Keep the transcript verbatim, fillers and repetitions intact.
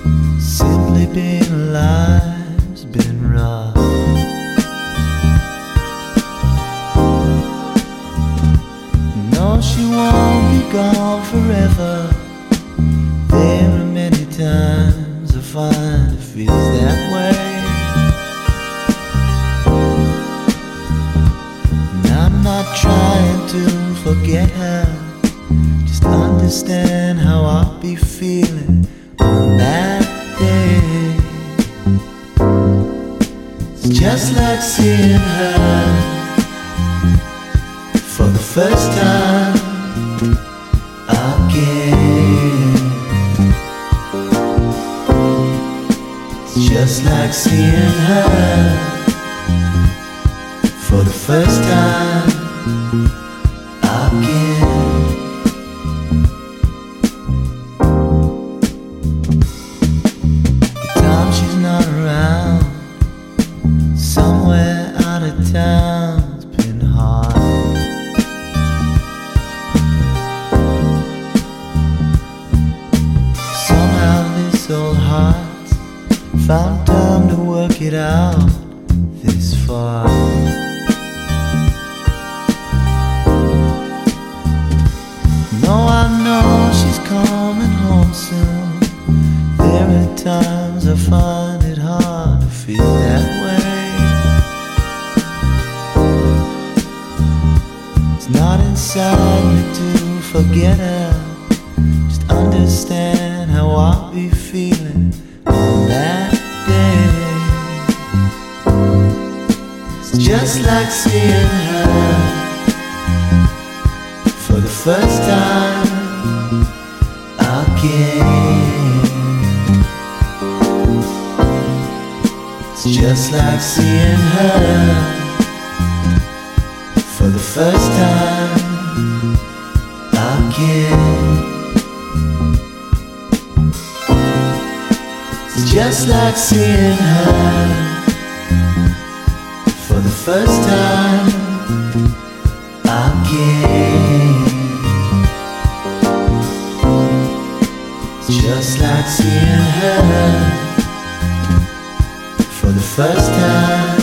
Simply being alive's been rough. No, she won't be gone forever. There are many times I find it feels that way. And I'm not trying to forget her, just understand how I'll be feeling on that day. It's just like seeing her for the first time again. It's just like seeing her for the first time again. The time she's not around, somewhere out of town's been hard. Somehow this old heart found time to work it out this far. No, I know she's coming home soon. There are times I find it hard to feel that way. It's not inside me to forget her, just understand how I'll be feeling on that day. It's just like seeing her for the first time again. It's just like seeing her for the first time again. It's just like seeing her for the first time again. It's just like seeing her for the first time